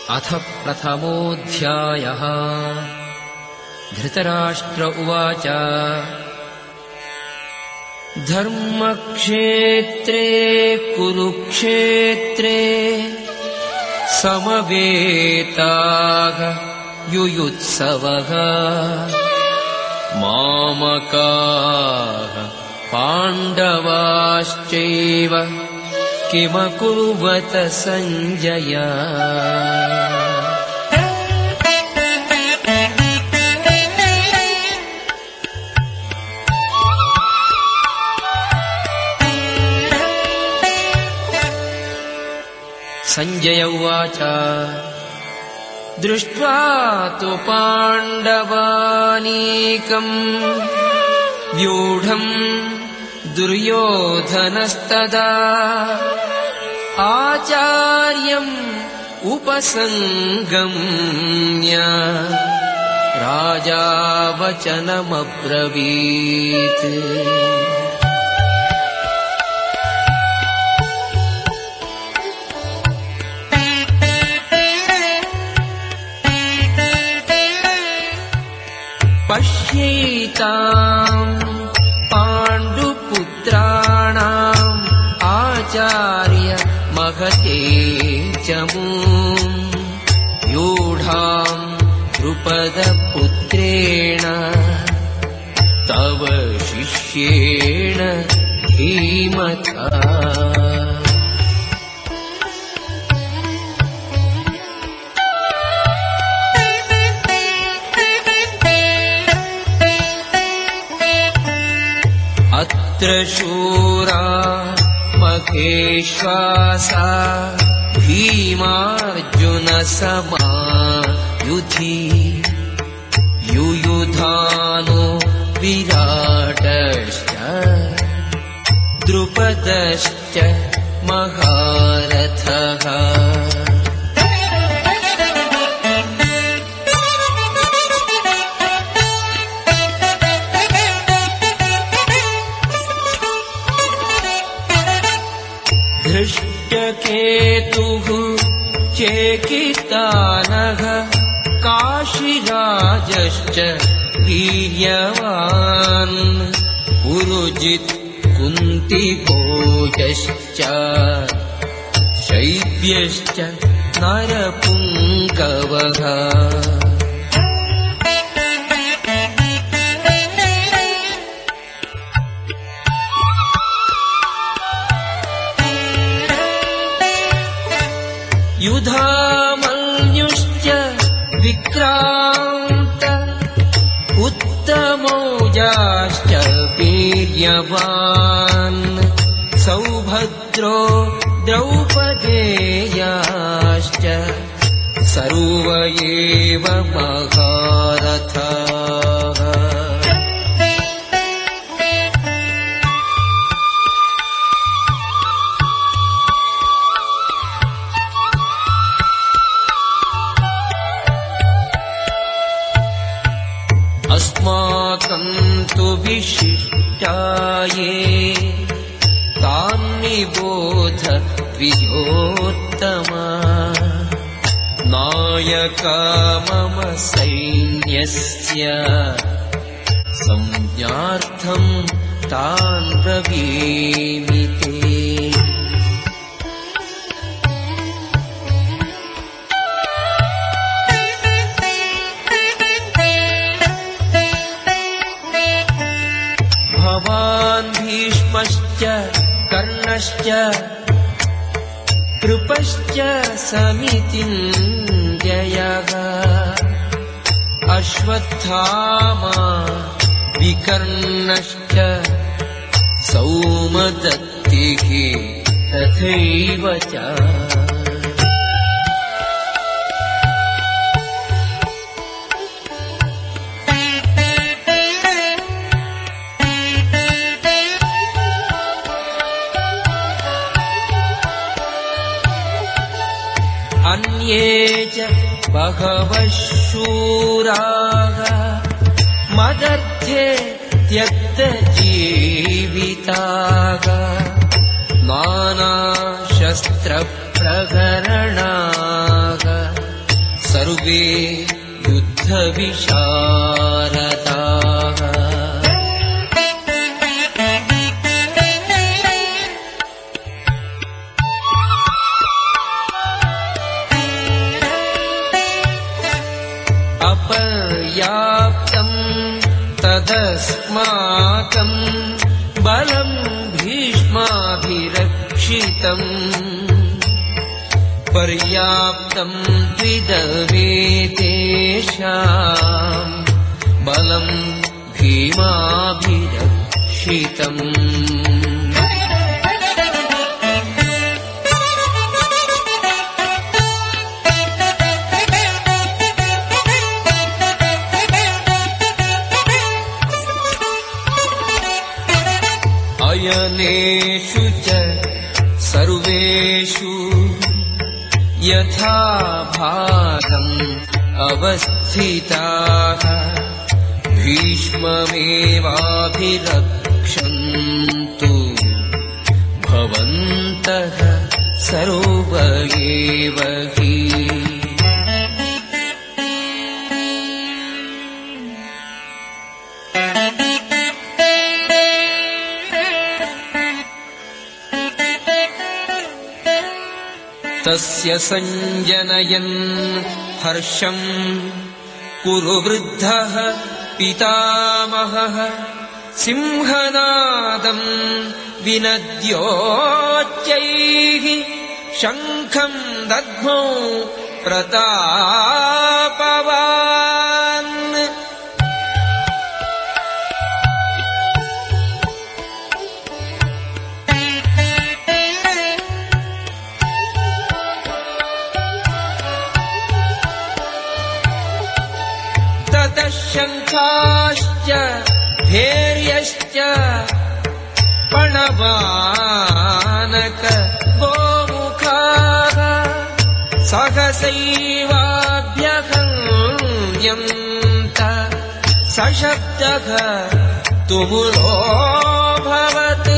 अथ प्रथमोऽध्यायः। धृतराष्ट्र उवाच धर्मक्षेत्रे कुरुक्षेत्रे समवेताः युयुत्सवः मामकाः पाण्डवाश्चैव किमकुर्वत सञ्जय। सञ्जय उवाच दृष्ट्वा तु पाण्डवानीकम् व्यूढम् दुर्योधनस्तदा आचार्यम् उपसङ्गम्य राजा वचनमब्रवीत्। पश्यैताम् पाण्डुपुत्राणाम् आचार्य महते चमूम् व्यूढाम् द्रुपदपुत्रेण तव शिष्येण धीमता। अत्र शूरा महेश्वासा भीमार्जुनसमायुधि युयुधानो विराटश्च द्रुपदश्च महारथः। धृष्टकेतुः चेकितानः काशिराजश्च वीर्यवान् पुरुजित् कुन्तिभोजश्च शैब्यश्च नरपुङ्गवः। युधामन्युश्च विक्रान्त उत्तमौजाश्च वीर्यवान् सौभद्रो द्रौपदेयाश्च सर्व एव महारथाः। अस्माकम् तु विशिष्टाये तान्निबोध द्विजोत्तमा नायका मम सैन्यस्य संज्ञार्थम् तान् ब्रवीमि ते। भवान् भीष्मश्च कर्णश्च कृपश्च समितिञ्जयः अश्वत्थामा विकर्णश्च सौमदत्तिः तथैव च। अन्ये च बहवः शूराः मदर्थे त्यक्तजीविताः नानाशस्त्रप्रहरणाः सर्वे युद्धविशारदाः अपर्याप्तं तदस्माकं बलं भीष्माभिरक्षितम् पर्याप्तं त्विदवेतेषां बलं भीमाभिरक्षितम् अयनेषु च सर्वेषु यथा भागम् अवस्थिताः भीष्ममेवाभिरक्षन्तु भवन्तः सर्व एव हि तस्य संजनयन् हर्षम् कुरु वृद्धः पितामहः सिंहनादम् विनद्योच्चैः शङ्खम् दद्मौ प्रतापवान् शङ्खाश्च धैर्यश्च पणवानक गोमुखाः सहसैवाभ्यगम्यन्त सशब्दः तुमुलोऽभवत्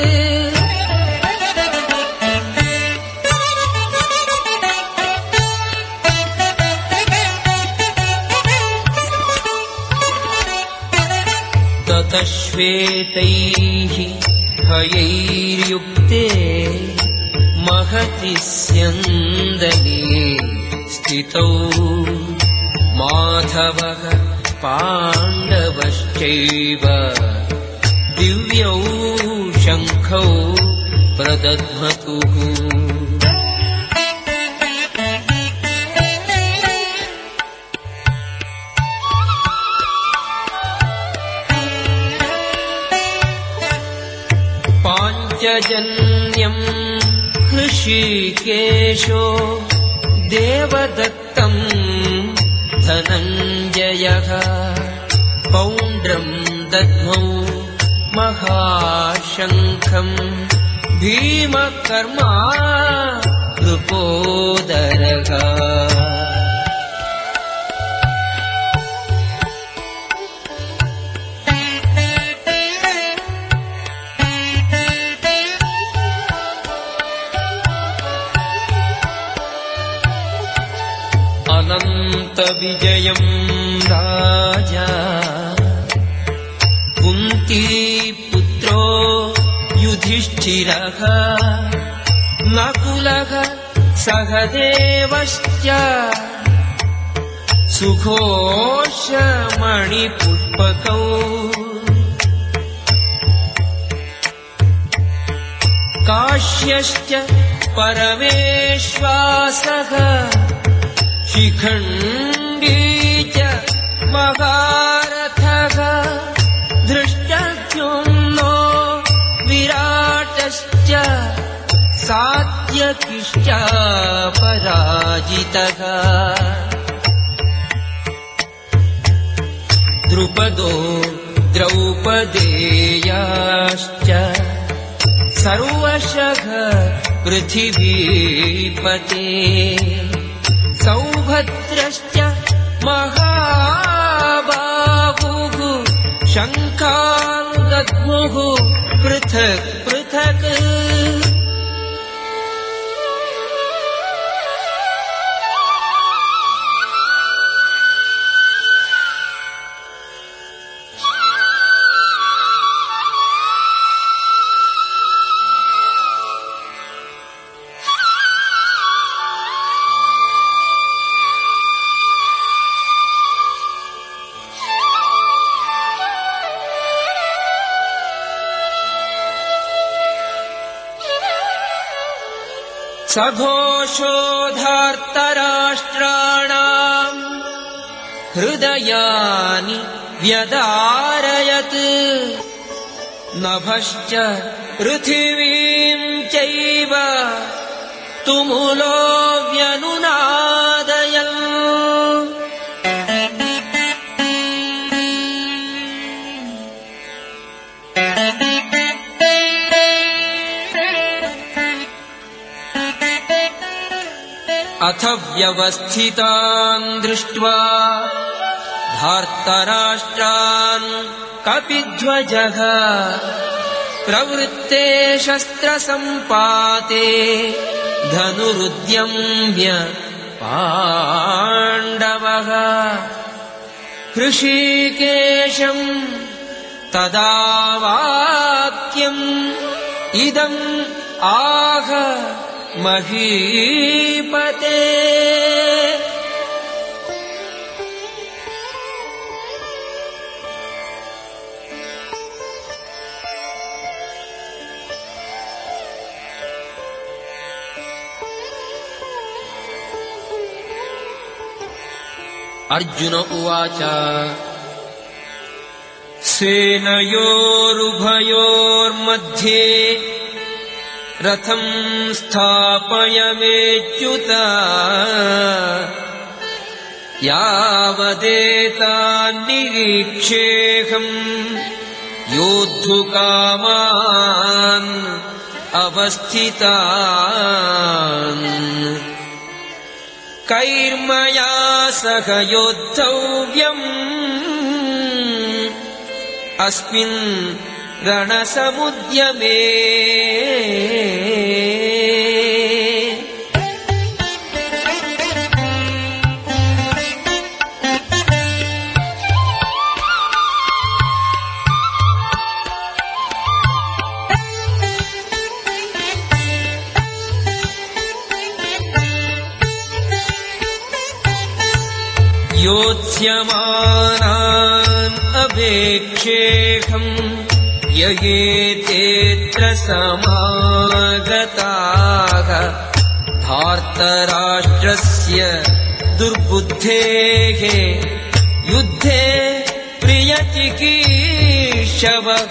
श्वेतैः भयैर्युक्ते महति स्यन्दने स्थितौ माधवः पाण्डवश्चैव दिव्यौ शङ्खौ प्रदध्मतुः पाञ्चजन्यम् हृषीकेशो देवदत्तम् धनञ्जयः पौण्ड्रम् दद्मौ महाशङ्खम् भीमकर्मा नृपोदरः अनन्तविजयम् राजा कुन्तीपुत्रो युधिष्ठिरः नकुलः सहदेवश्च सुघोषमणिपुष्पकौ काश्यश्च परमेश्वासः शिखण्डी च महारथः धृष्टद्युम्नो विराटश्च सात्यकिश्च पराजितः द्रुपदो द्रौपदेयाश्च सर्वशः पृथिवीपते सौभद्रश्च महाबाहुः शङ्खान् दद्मुः पृथक् पृथक् सघोषोधार्तराष्ट्राणाम् हृदयानि व्यदारयत् नभश्च पृथिवीम् चैव तुमुलो व्यनुनादयन् अथ व्यवस्थितान् दृष्ट्वा धार्तराष्ट्रान् कपिध्वजः प्रवृत्ते शस्त्रसम्पाते धनुरुद्यम्य पाण्डवः हृषीकेशम् तदा वाक्यम् इदम् आह महीपते अर्जुन उवाच सेनयोरुभयोर्मध्ये रथम् स्थापयमेच्युत यावदेतान्निरीक्षेऽहम् योद्धुकामान् अवस्थितान् कैर्मया सह योद्धव्यम् अस्मिन् रणसमुद्यमे योत्स्यमानान् अपेक्षेऽहम् ययेतेऽत्र समागताः धार्तराष्ट्रस्य दुर्बुद्धेः युद्धे प्रियचिकीर्षवः